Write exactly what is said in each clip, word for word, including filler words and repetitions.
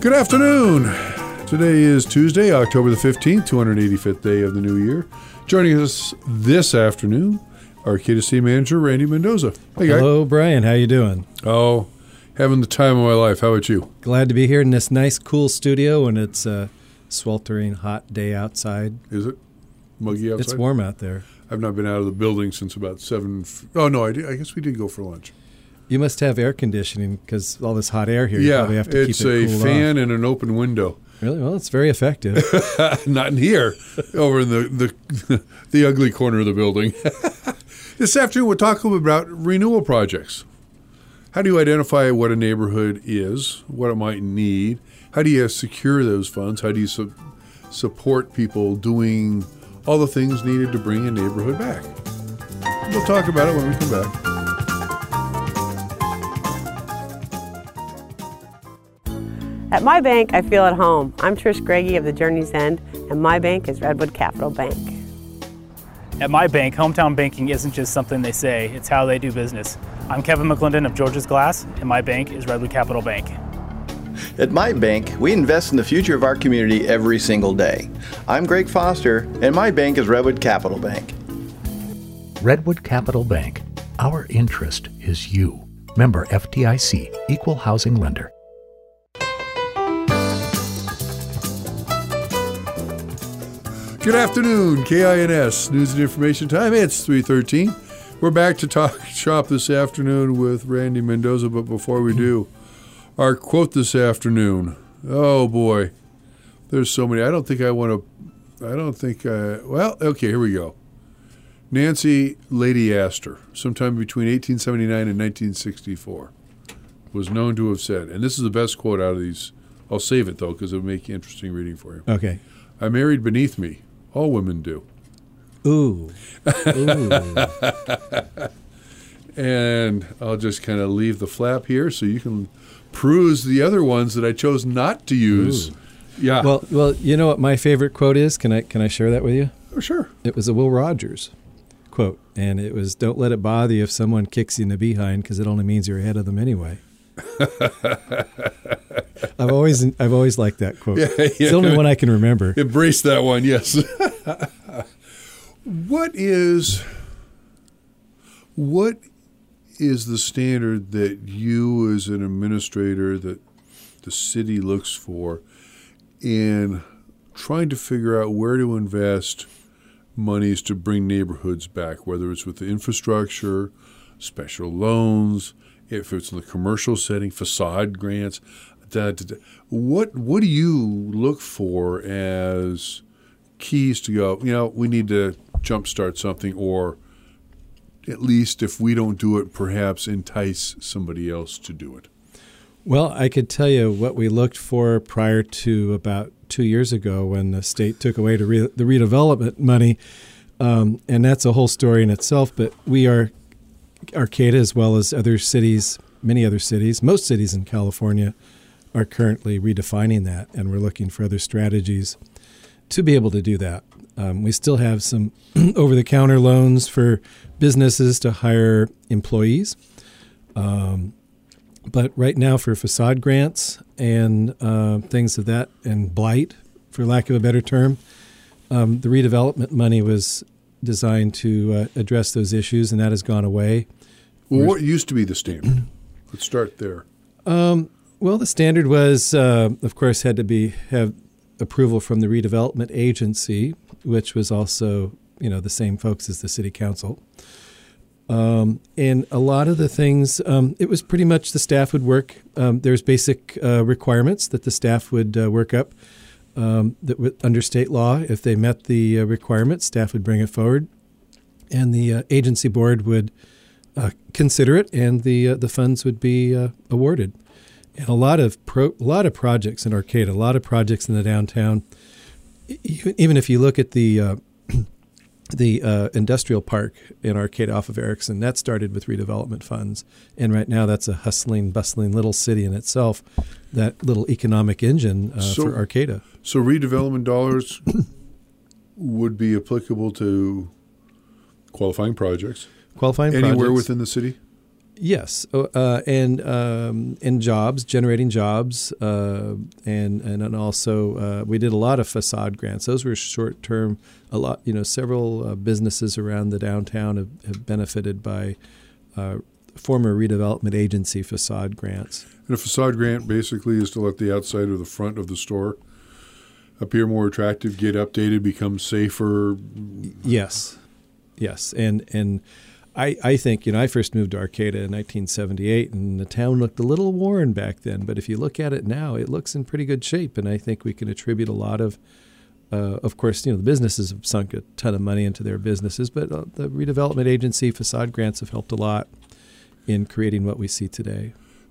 Good afternoon. Today is Tuesday, October the fifteenth, two hundred eighty-fifth day of the new year. Joining us this afternoon, Arcata City Manager Randy Mendoza. Hey, hello, guy. Brian. How you doing? Oh, having the time of my life. How about you? Glad to be here in this nice, cool studio, and it's a sweltering hot day outside. Is it muggy outside? It's warm out there. I've not been out of the building since about seven. Oh no, I, did, I guess we did go for lunch. You must have air conditioning because all this hot air here. You yeah, probably have to it's keep it a cooled fan off. and an open window. Really? Well, it's very effective. Not in here, over in the, the the ugly corner of the building. This afternoon, we'll talk a little bit about renewal projects. How do you identify what a neighborhood is, what it might need? How do you secure those funds? How do you su- support people doing all the things needed to bring a neighborhood back? We'll talk about it when we come back. At my bank, I feel at home. I'm Trish Greggy of the Journey's End, and my bank is Redwood Capital Bank. At my bank, hometown banking isn't just something they say, it's how they do business. I'm Kevin McClendon of George's Glass, and my bank is Redwood Capital Bank. At my bank, we invest in the future of our community every single day. I'm Greg Foster, and my bank is Redwood Capital Bank. Redwood Capital Bank. Our interest is you. Member F D I C, Equal Housing Lender. Good afternoon, K I N S News and Information Time. It's three thirteen. We're back to talk shop this afternoon with Randy Mendoza, but before we do, our quote this afternoon. Oh boy, there's so many. I don't think I want to. I don't think. I, well, okay, here we go. Nancy Lady Astor, sometime between eighteen seventy-nine and nineteen sixty-four, was known to have said, and this is the best quote out of these. I'll save it though because it'll make interesting reading for you. Okay. I married beneath me. All women do. Ooh. Ooh. And I'll just kind of leave the flap here so you can peruse the other ones that I chose not to use. Ooh. Yeah. Well, well, you know what my favorite quote is? Can I can I share that with you? Oh, sure. It was a Will Rogers quote, and it was, "Don't let it bother you if someone kicks you in the behind, because it only means you're ahead of them anyway." I've always I've always liked that quote. Yeah, yeah. It's the only one I can remember. Embrace that one, yes. What is what is the standard that you as an administrator, that the city looks for in trying to figure out where to invest monies to bring neighborhoods back, whether it's with the infrastructure, special loans, if it's in the commercial setting, facade grants? Da, da, da. What what do you look for as keys to go, you know, we need to jumpstart something, or at least if we don't do it, perhaps entice somebody else to do it? Well, I could tell you what we looked for prior to about two years ago when the state took away the, re- the redevelopment money, um, and that's a whole story in itself, but we are, Arcata as well as other cities, many other cities, most cities in California are currently redefining that, and we're looking for other strategies to be able to do that. Um, we still have some over-the-counter loans for businesses to hire employees. Um, but right now for facade grants and uh, things of that, and blight, for lack of a better term, um, the redevelopment money was designed to uh, address those issues, and that has gone away. Well, what used to be the standard? Let's start there. Um, well, the standard was, uh, of course, had to be have approval from the redevelopment agency, which was also, you know, the same folks as the city council. Um, and a lot of the things, um, it was pretty much the staff would work. Um, there's basic uh, requirements that the staff would uh, work up um, that would, under state law. If they met the uh, requirements, staff would bring it forward, and the uh, agency board would uh, consider it, and the uh, the funds would be uh, awarded. And a lot of pro, a lot of projects in Arcata, a lot of projects in the downtown. Even if you look at the uh, the uh, industrial park in Arcata off of Erickson, that started with redevelopment funds, and right now that's a hustling, bustling little city in itself. That little economic engine uh, so, for Arcata. So redevelopment dollars would be applicable to qualifying projects. Qualifying anywhere projects. within the city. Yes, uh, and um, and jobs, generating jobs, uh, and and also uh, we did a lot of facade grants. Those were short term. A lot, you know, several uh, businesses around the downtown have, have benefited by uh, former redevelopment agency facade grants. And a facade grant basically is to let the outside or the front of the store appear more attractive, get updated, become safer. Yes, yes, and and. I, I think, you know, I first moved to Arcata in nineteen seventy-eight, and the town looked a little worn back then. But if you look at it now, it looks in pretty good shape. And I think we can attribute a lot of, uh, of course, you know, the businesses have sunk a ton of money into their businesses, but uh, the redevelopment agency facade grants have helped a lot in creating what we see today.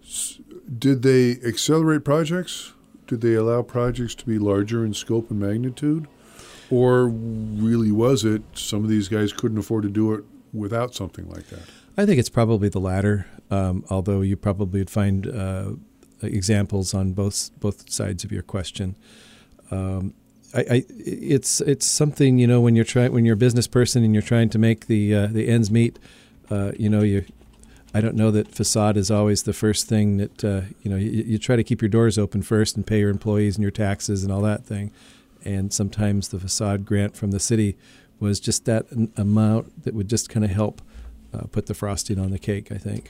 Did they accelerate projects? Did they allow projects to be larger in scope and magnitude? Or really was it some of these guys couldn't afford to do it without something like that? I think it's probably the latter, um, although you probably would find uh, examples on both both sides of your question. Um, I, I, it's it's something, you know, when you're trying when you're a business person and you're trying to make the uh, the ends meet, uh, you know, you. I don't know that facade is always the first thing that uh, you know. You, you try to keep your doors open first and pay your employees and your taxes and all that thing, and sometimes the facade grant from the city was just that amount that would just kind of help uh, put the frosting on the cake, I think.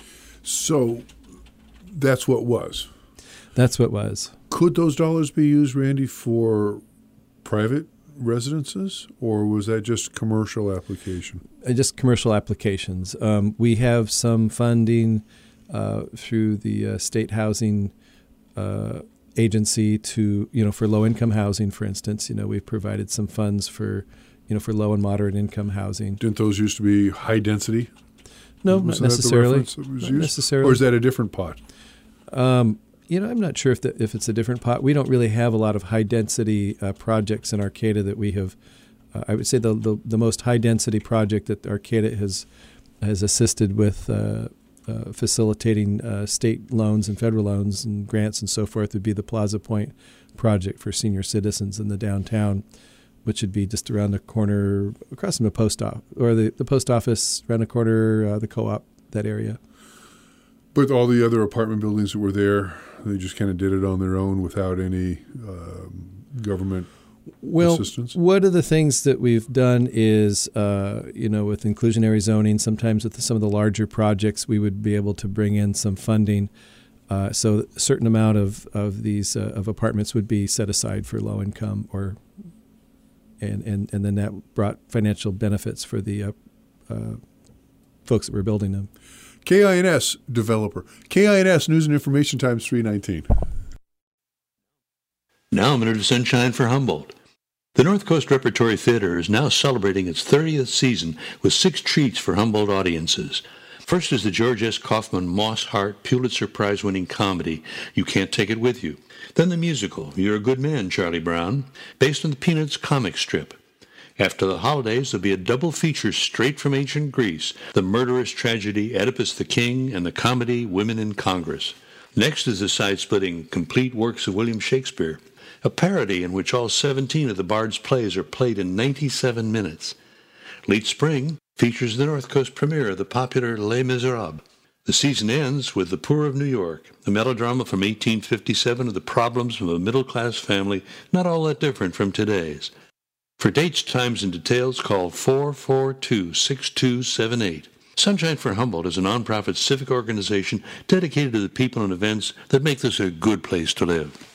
So that's what was. That's what was. Could those dollars be used, Randy, for private residences, or was that just commercial application? Uh, just commercial applications. Um, we have some funding uh, through the uh, state housing uh, agency to, you know, for low-income housing, for instance. You know, we've provided some funds for you know, for low and moderate income housing. Didn't those used to be high density? No, was not necessarily. That was not used? necessarily. Or is that a different pot? Um, you know, I'm not sure if the, if it's a different pot. We don't really have a lot of high density uh, projects in Arcata that we have. Uh, I would say the, the the most high density project that Arcata has has assisted with uh, uh, facilitating uh, state loans and federal loans and grants and so forth would be the Plaza Point project for senior citizens in the downtown, which would be just around the corner, across from the post office, or the, the post office, around the corner, uh, the co-op, that area. But all the other apartment buildings that were there, they just kind of did it on their own without any um, government well, assistance? One of the things that we've done is, uh, you know, with inclusionary zoning, sometimes with some of the larger projects, we would be able to bring in some funding. Uh, so a certain amount of, of these uh, of apartments would be set aside for low income or And, and, and then that brought financial benefits for the uh, uh, folks that were building them. K I N S developer. K I N S News and Information Times three nineteen. Now a minute of sunshine for Humboldt. The North Coast Repertory Theater is now celebrating its thirtieth season with six treats for Humboldt audiences. First is the George S. Kaufman Moss Hart Pulitzer Prize-winning comedy, You Can't Take It With You. Then the musical, You're a Good Man, Charlie Brown, based on the Peanuts comic strip. After the holidays, there'll be a double feature straight from ancient Greece, the murderous tragedy Oedipus the King and the comedy Women in Congress. Next is the side-splitting Complete Works of William Shakespeare, a parody in which all seventeen of the Bard's plays are played in ninety-seven minutes. Late spring features the North Coast premiere of the popular Les Miserables. The season ends with The Poor of New York, a melodrama from eighteen fifty-seven of the problems of a middle-class family not all that different from today's. For dates, times, and details, call four four two, six two seven eight. Sunshine for Humboldt is a nonprofit civic organization dedicated to the people and events that make this a good place to live.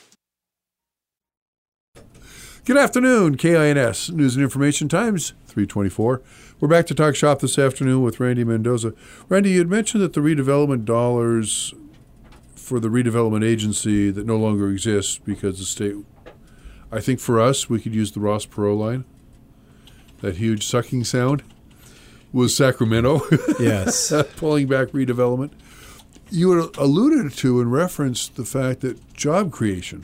Good afternoon, K I N S News and Information Times three twenty-four. We're back to talk shop this afternoon with Randy Mendoza. Randy, you had mentioned that the redevelopment dollars for the redevelopment agency that no longer exists because the state, I think for us, we could use the Ross Perot line. That huge sucking sound was Sacramento. Yes. Pulling back redevelopment. You had alluded to and referenced the fact that job creation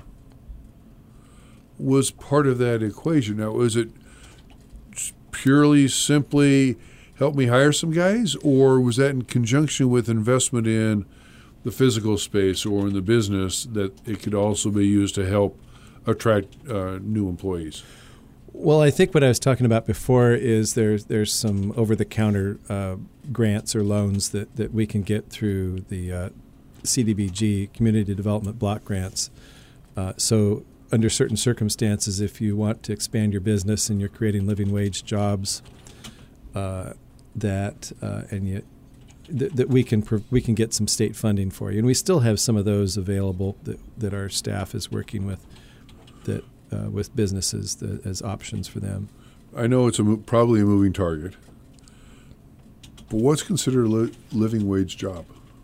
was part of that equation. Now, was it purely simply help me hire some guys, or was that in conjunction with investment in the physical space or in the business that it could also be used to help attract uh, new employees? Well, I think what I was talking about before is there's there's some over-the-counter uh, grants or loans that, that we can get through the uh, C D B G, Community Development Block Grants. Uh, so under certain circumstances, if you want to expand your business and you're creating living wage jobs, uh, that uh, and you, th- that we can pr- we can get some state funding for you, and we still have some of those available that, that our staff is working with that. Uh, with businesses the, as options for them. I know it's a mo- probably a moving target, but what's considered a li- living wage job?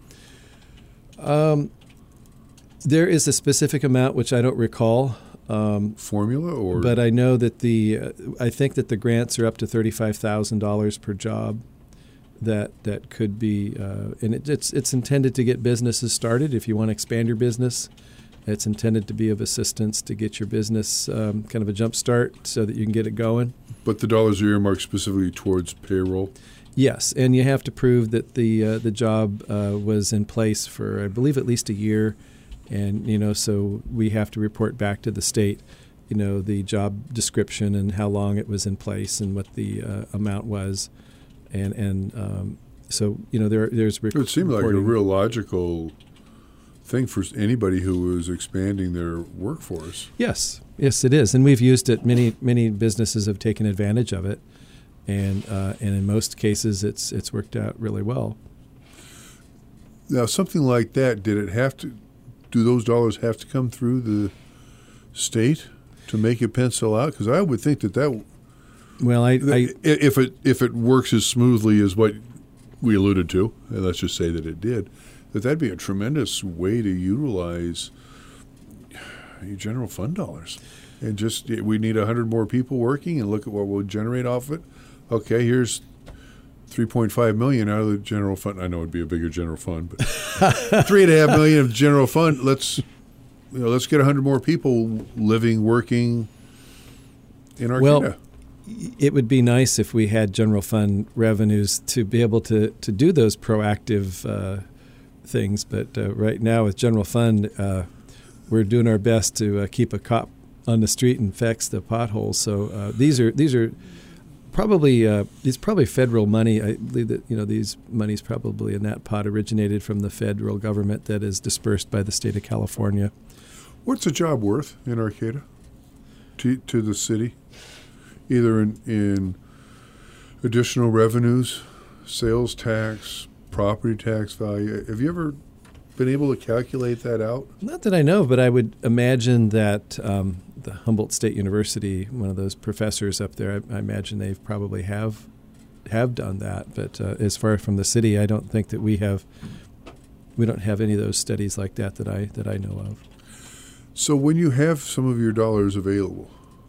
Um, there is a specific amount which I don't recall. Um, Formula or? But I know that the uh, I think that the grants are up to thirty-five thousand dollars per job. That that could be, uh, and it, it's it's intended to get businesses started. If you want to expand your business. It's intended to be of assistance to get your business um, kind of a jump start so that you can get it going. But the dollars are earmarked specifically towards payroll? Yes, and you have to prove that the uh, the job uh, was in place for, I believe, at least a year. And, you know, so we have to report back to the state, you know, the job description and how long it was in place and what the uh, amount was. And, and um, so, you know, there there's rep- It seemed like a real logical thing for anybody who is expanding their workforce. Yes, yes, it is, and we've used it. Many many businesses have taken advantage of it, and uh, and in most cases, it's it's worked out really well. Now, something like that, did it have to? Do those dollars have to come through the state to make it pencil out? Because I would think that that. Well, I, that I if it if it works as smoothly as what we alluded to, and let's just say that it did. That that'd be a tremendous way to utilize your general fund dollars. And just, we need one hundred more people working and look at what we'll generate off it. Okay, here's three point five million dollars out of the general fund. I know it'd be a bigger general fund, but three point five million dollars of general fund. Let's, you know, let's get one hundred more people living, working in Arcata. Well, it would be nice if we had general fund revenues to be able to, to do those proactive uh things, but uh, right now with general fund, uh, we're doing our best to uh, keep a cop on the street and fix the potholes. So uh, these are these are probably uh, these probably federal money. I believe that you know these monies probably in that pot originated from the federal government that is dispersed by the state of California. What's a job worth in Arcata to to the city, either in in additional revenues, sales tax, property tax value? Have you ever been able to calculate that out? Not that I know, but I would imagine that um, the Humboldt State University, one of those professors up there, I, I imagine they probably have have done that. But uh, as far from the city, I don't think that we have we don't have any of those studies like that that I that I know of. So when you have some of your dollars available,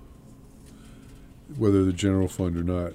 whether the general fund or not,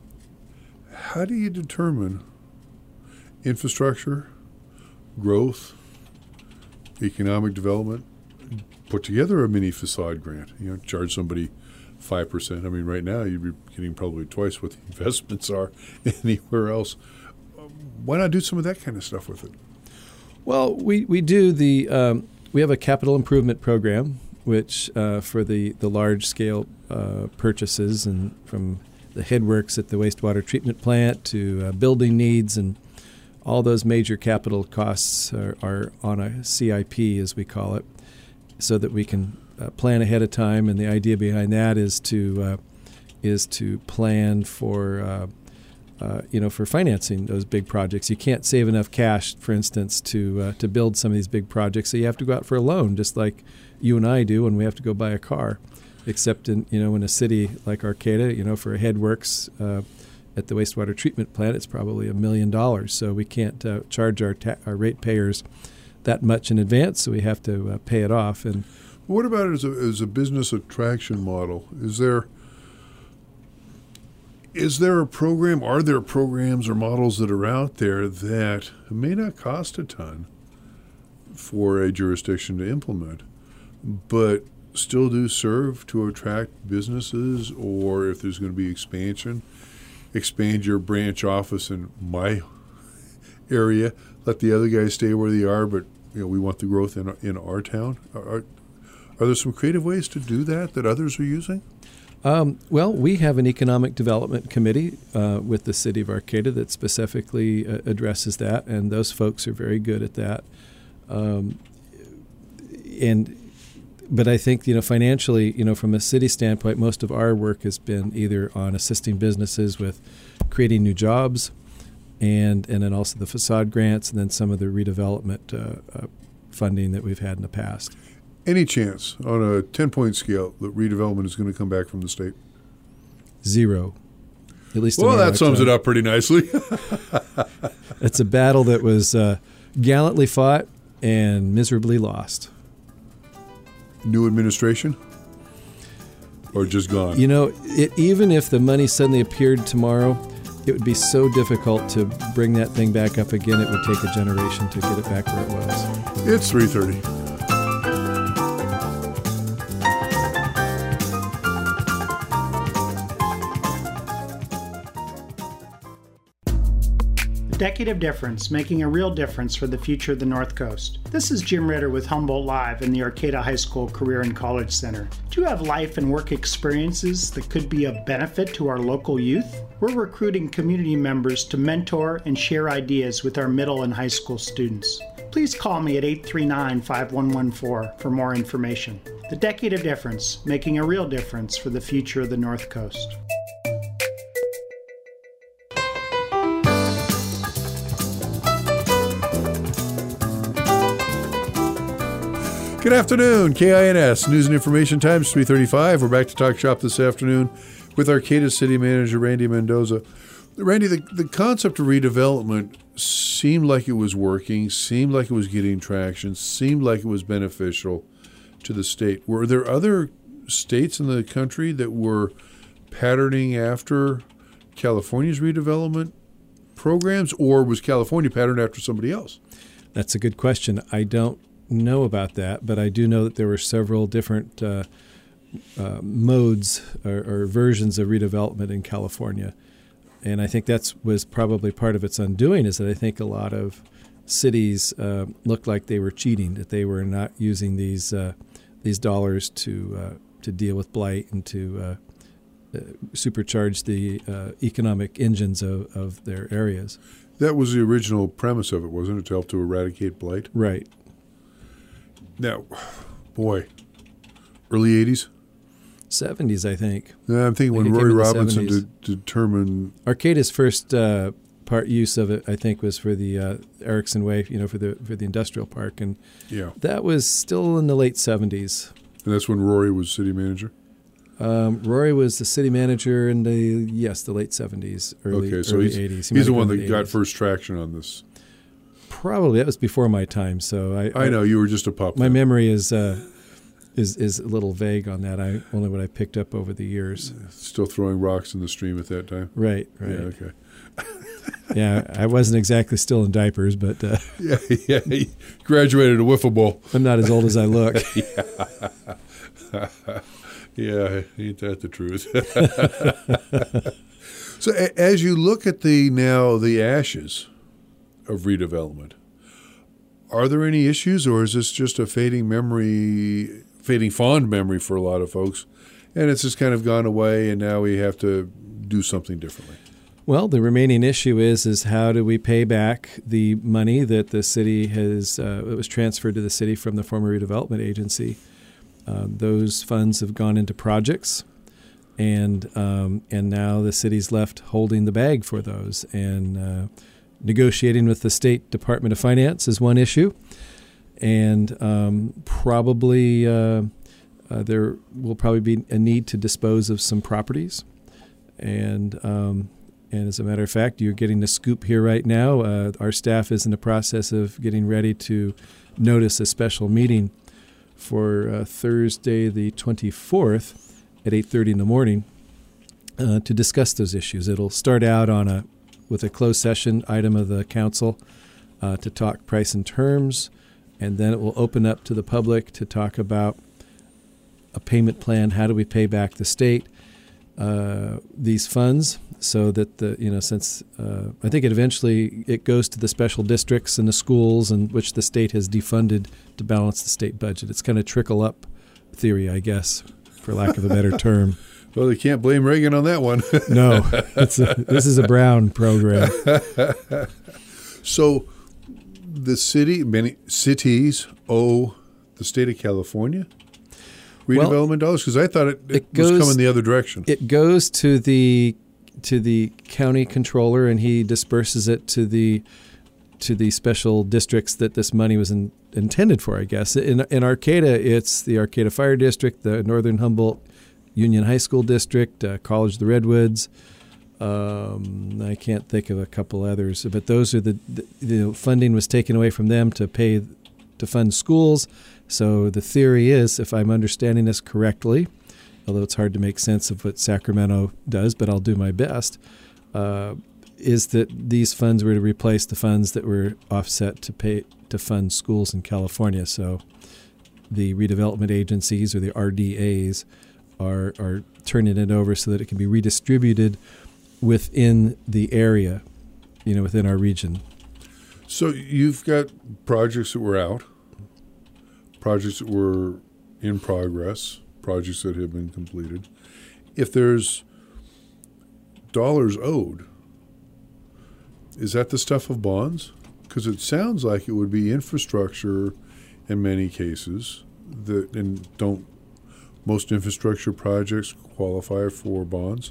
how do you determine infrastructure, growth, economic development, put together a mini facade grant? You know, charge somebody five percent. I mean, right now you'd be getting probably twice what the investments are anywhere else. Why not do some of that kind of stuff with it? Well, we, we do the um, we have a capital improvement program, which uh, for the, the large scale uh, purchases and from the headworks at the wastewater treatment plant to uh, building needs and all those major capital costs are, are on a C I P, as we call it, so that we can uh, plan ahead of time. And the idea behind that is to uh, is to plan for uh, uh, you know for financing those big projects. You can't save enough cash, for instance, to uh, to build some of these big projects. So you have to go out for a loan, just like you and I do when we have to go buy a car. Except in you know in a city like Arcata, you know for a headworks. Uh, At the wastewater treatment plant, it's probably a million dollars. So we can't uh, charge our ta- our ratepayers that much in advance. So we have to uh, pay it off. And what about it as a, as a business attraction model? Is there is there a program? Are there programs or models that are out there that may not cost a ton for a jurisdiction to implement, but still do serve to attract businesses, or if there's going to be expansion? Expand your branch office in my area. Let the other guys stay where they are, but you know we want the growth in our, in our town. Are, are there some creative ways to do that that others are using? Um, well, we have an economic development committee uh, with the city of Arcata that specifically uh, addresses that, and those folks are very good at that. Um, and but I think, you know, financially, you know, from a city standpoint, most of our work has been either on assisting businesses with creating new jobs, and and then also the facade grants, and then some of the redevelopment uh, uh, funding that we've had in the past. Any chance on a ten-point scale that redevelopment is going to come back from the state? Zero. At least in well, our that sums lifetime. it up pretty nicely. It's a battle that was uh, gallantly fought and miserably lost. New administration? Or just gone? You know, it, even if the money suddenly appeared tomorrow, it would be so difficult to bring that thing back up again. It would take a generation to get it back where it was. It's three thirty. Decade of Difference, making a real difference for the future of the North Coast. This is Jim Ritter with Humboldt Live in the Arcata High School Career and College Center. Do you have life and work experiences that could be of benefit to our local youth? We're recruiting community members to mentor and share ideas with our middle and high school students. Please call me at eight three nine, five one one four for more information. The Decade of Difference, making a real difference for the future of the North Coast. Good afternoon, K I N S News and Information Times, three thirty-five. We're back to Talk Shop this afternoon with Arcata City Manager Randy Mendoza. Randy, the, the concept of redevelopment seemed like it was working, seemed like it was getting traction, seemed like it was beneficial to the state. Were there other states in the country that were patterning after California's redevelopment programs, or was California patterned after somebody else? That's a good question. I don't know about that, but I do know that there were several different uh, uh, modes or, or versions of redevelopment in California. And I think that was probably part of its undoing, is that I think a lot of cities uh, looked like they were cheating, that they were not using these uh, these dollars to uh, to deal with blight and to uh, uh, supercharge the uh, economic engines of, of their areas. That was the original premise of it, wasn't it, to help to eradicate blight? Right. Now, boy, early eighties? seventies, I think. Yeah, I'm thinking when it Roy came in the Robinson seventies. de- determined... Arcata's first uh, part use of it, I think, was for the uh, Erickson Way, you know, for the for the industrial park. And yeah. that was still in the late seventies. And that's when Rory was city manager? Um, Rory was the city manager in the, yes, the late seventies, early, okay, so early he's, eighties. He he's the one that got first traction on this. Probably. That was before my time. So I, I know. You were just a pup. My then. memory is uh, is is a little vague on that. I only what I picked up over the years. Still throwing rocks in the stream at that time? Right, right. Yeah, okay. Yeah, I wasn't exactly still in diapers, but... Uh, yeah, yeah, he graduated a wiffle ball. I'm not as old as I look. yeah. Yeah, ain't that the truth? So a- as you look at the now the ashes of redevelopment, are there any issues, or is this just a fading memory, fading fond memory for a lot of folks, and it's just kind of gone away, and now we have to do something differently? Well, the remaining issue is is how do we pay back the money that the city has uh, it was transferred to the city from the former redevelopment agency. Uh, those funds have gone into projects, and um, and now the city's left holding the bag for those. And uh, negotiating with the State Department of Finance is one issue, and um, probably uh, uh, there will probably be a need to dispose of some properties. And um, and as a matter of fact, you're getting the scoop here right now. Uh, our staff is in the process of getting ready to notice a special meeting for uh, Thursday the twenty-fourth at eight thirty in the morning uh, to discuss those issues. It'll start out on a with a closed session item of the council uh, to talk price and terms, and then it will open up to the public to talk about a payment plan. How do we pay back the state uh, these funds so that the you know since uh, I think it eventually it goes to the special districts and the schools, and which the state has defunded to balance the state budget. It's kind of trickle up theory, I guess, for lack of a better term. Well, they can't blame Reagan on that one. No, it's a, this is a Brown program. So the city, many cities owe the state of California redevelopment Well, dollars? Because I thought it, it, it was goes- coming the other direction. It goes to the to the county controller, and he disperses it to the to the special districts that this money was in, intended for, I guess. In in Arcata, it's the Arcata Fire District, the Northern Humboldt Union High School District, uh, College of the Redwoods. Um, I can't think of a couple others, but those are the, the the funding was taken away from them to pay to fund schools. So the theory is, if I'm understanding this correctly, although it's hard to make sense of what Sacramento does, but I'll do my best, uh, is that these funds were to replace the funds that were offset to pay to fund schools in California. So the redevelopment agencies, or the R D As, are are turning it over so that it can be redistributed within the area, you know, within our region. So you've got projects that were out, projects that were in progress, projects that have been completed. If there's dollars owed, is that the stuff of bonds? Because it sounds like it would be infrastructure in many cases. That and don't most infrastructure projects qualify for bonds?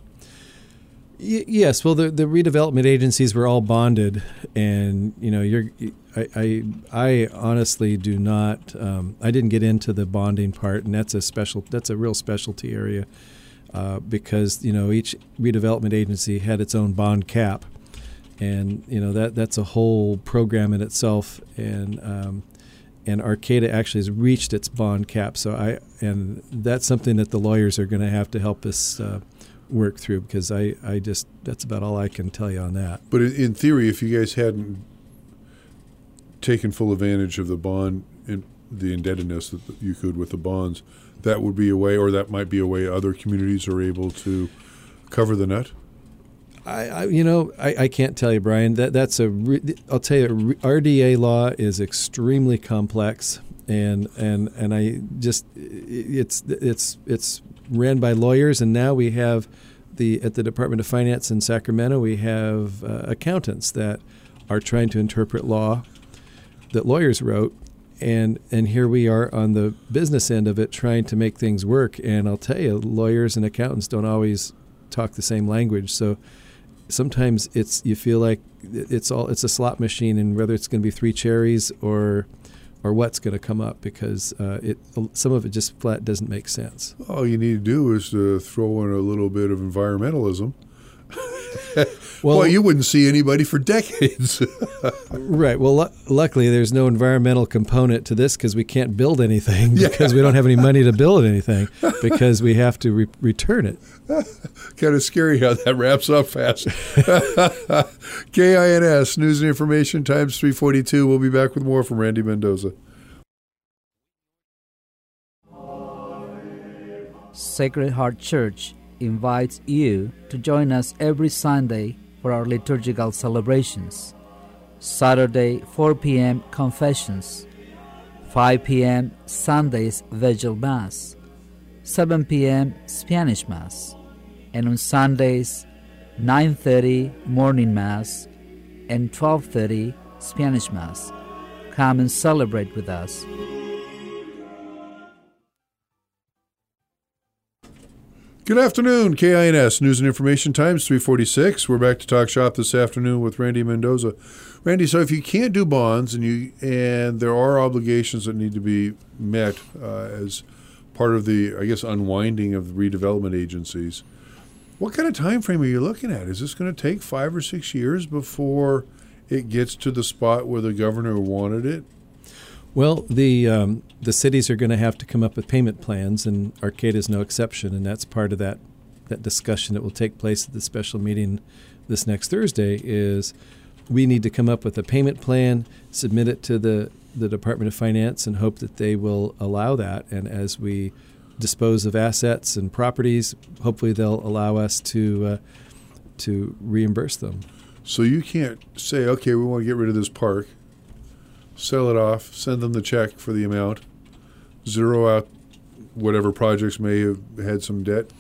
Y- yes, well, the the redevelopment agencies were all bonded, and you know, you're. I I, I honestly do not. Um, I didn't get into the bonding part, and that's a special. That's a real specialty area, uh, because you know each redevelopment agency had its own bond cap, and you know that that's a whole program in itself, and. Um, And Arcata actually has reached its bond cap, so I and that's something that the lawyers are going to have to help us uh, work through, because I, I just that's about all I can tell you on that. But in, in theory, if you guys hadn't taken full advantage of the bond and the indebtedness that you could with the bonds, that would be a way, or that might be a way other communities are able to cover the nut. I, I you know I, I can't tell you, Brian. That that's a re, I'll tell you, R D A law is extremely complex, and and and I just it's it's it's ran by lawyers, and now we have the at the Department of Finance in Sacramento we have uh, accountants that are trying to interpret law that lawyers wrote, and and here we are on the business end of it trying to make things work. And I'll tell you, lawyers and accountants don't always talk the same language, so. Sometimes it's you feel like it's all it's a slot machine, and whether it's going to be three cherries or or what's going to come up, because uh, it some of it just flat doesn't make sense. All you need to do is to throw in a little bit of environmentalism. Well, well, you wouldn't see anybody for decades. Right. Well, lu- luckily there's no environmental component to this, because we can't build anything Yeah. because we don't have any money to build anything, because we have to re- return it. Kind of scary how that wraps up fast. K I N S, News and Information, times three forty-two. We'll be back with more from Randy Mendoza. Sacred Heart Church invites you to join us every Sunday for our liturgical celebrations. Saturday, four p.m. Confessions, five p.m. Sundays Vigil Mass, seven p.m. Spanish Mass, and on Sundays, nine thirty Morning Mass and twelve thirty Spanish Mass. Come and celebrate with us. Good afternoon, K I N S, News and Information, times three forty-six. We're back to Talk Shop this afternoon with Randy Mendoza. Randy, so if you can't do bonds and you and there are obligations that need to be met uh, as part of the, I guess, unwinding of the redevelopment agencies, what kind of time frame are you looking at? Is this going to take five or six years before it gets to the spot where the governor wanted it? Well, the um, the cities are going to have to come up with payment plans, and Arcata is no exception, and that's part of that that discussion that will take place at the special meeting this next Thursday. Is we need to come up with a payment plan, submit it to the, the Department of Finance, and hope that they will allow that. And as we dispose of assets and properties, hopefully they'll allow us to uh, to reimburse them. So you can't say, okay, we want to get rid of this park, sell it off, send them the check for the amount, zero out whatever projects may have had some debt,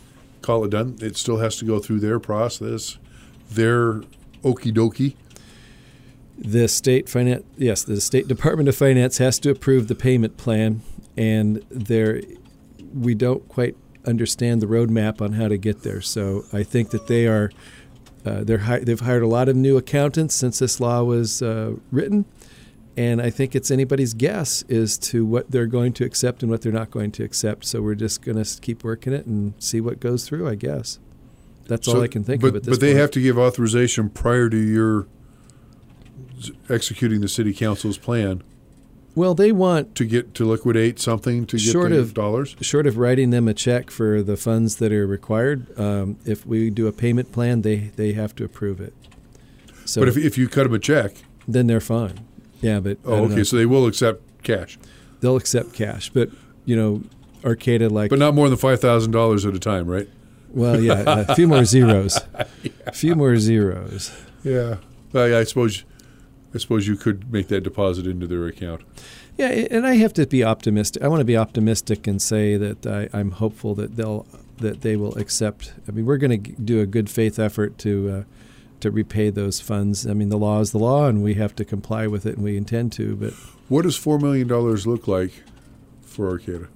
call it done. It still has to go through their process, their okie dokie. The state finance, yes, the State Department of Finance has to approve the payment plan, and there, we don't quite understand the roadmap on how to get there. So I think that they are, uh, they're hi- they've hired a lot of new accountants since this law was uh, written, and I think it's anybody's guess as to what they're going to accept and what they're not going to accept. So we're just going to keep working it and see what goes through, I guess. That's So- all I can think but, of at this But they point. have to give authorization prior to your s- executing the city council's plan Well, they want, to get to liquidate something to get Short the of- dollars. short of writing them a check for the funds that are required, um, if we do a payment plan, they, they have to approve it. So But if if you cut them a check, then they're fine. Yeah, but I oh, don't okay, know. so they will accept cash, They'll accept cash. But, you know, Arcata, like, but not more than five thousand dollars at a time, right? well, yeah, a few more zeros. A few more zeros. Yeah, I, I suppose. I suppose you could make that deposit into their account. Yeah, and I have to be optimistic. I want to be optimistic and say that I, I'm hopeful that they'll that they will accept. I mean, we're going to do a good faith effort to uh, to repay those funds. I mean, the law is the law, and we have to comply with it, and we intend to. But What does four million dollars look like for Arcata?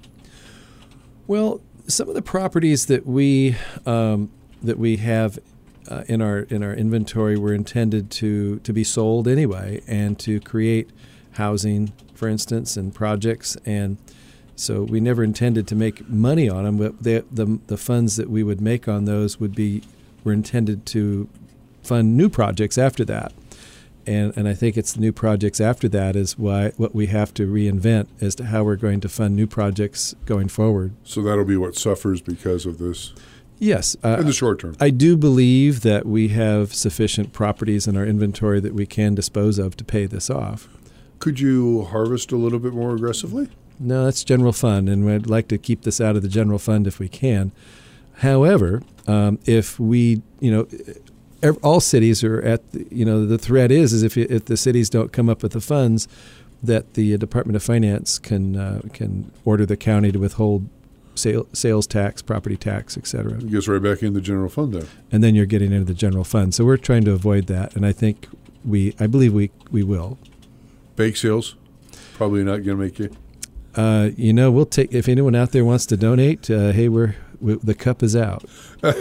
well, some of the properties that we um, that we have uh, in our in our inventory were intended to to be sold anyway, and to create housing, for instance, and projects. And so we never intended to make money on them, but the the, the funds that we would make on those would be were intended to fund new projects after that. And and I think it's new projects after that is why what we have to reinvent as to how we're going to fund new projects going forward. So that'll be what suffers because of this Yes. Uh, in the short term. I do believe that we have sufficient properties in our inventory that we can dispose of to pay this off. Could you harvest a little bit more aggressively? No, that's general fund, and we'd like to keep this out of the general fund if we can. However, um, if we, you know, ev- all cities are at, the, you know, the threat is, is if you, if the cities don't come up with the funds, that the Department of Finance can uh, can order the county to withhold sale, sales tax, property tax, et cetera. It gets right back in the general fund then. And then you're getting into the general fund. So we're trying to avoid that, and I think we, I believe we we will. Bake sales, probably not going to make you. Uh, you know, we'll take if anyone out there wants to donate. Uh, hey, we're we, the cup is out. But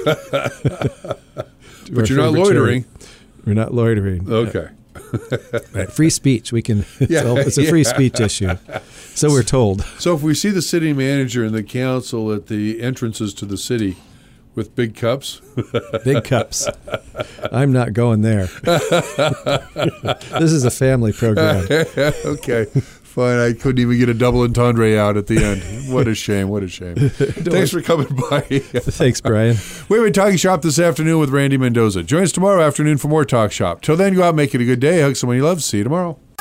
you're not loitering. We're not loitering. Okay. Right. Free speech. We can. It's, Yeah, a, it's a free yeah. speech issue. So we're told. So if we see the city manager and the council at the entrances to the city with big cups, Big cups. I'm not going there. This is a family program. okay, fine. I couldn't even get a double entendre out at the end. What a shame. What a shame. Thanks for coming by. Thanks, Brian. We've been Talking Shop this afternoon with Randy Mendoza. Join us tomorrow afternoon for more Talk Shop. Till then, go out and make it a good day. Hug someone you love. See you tomorrow.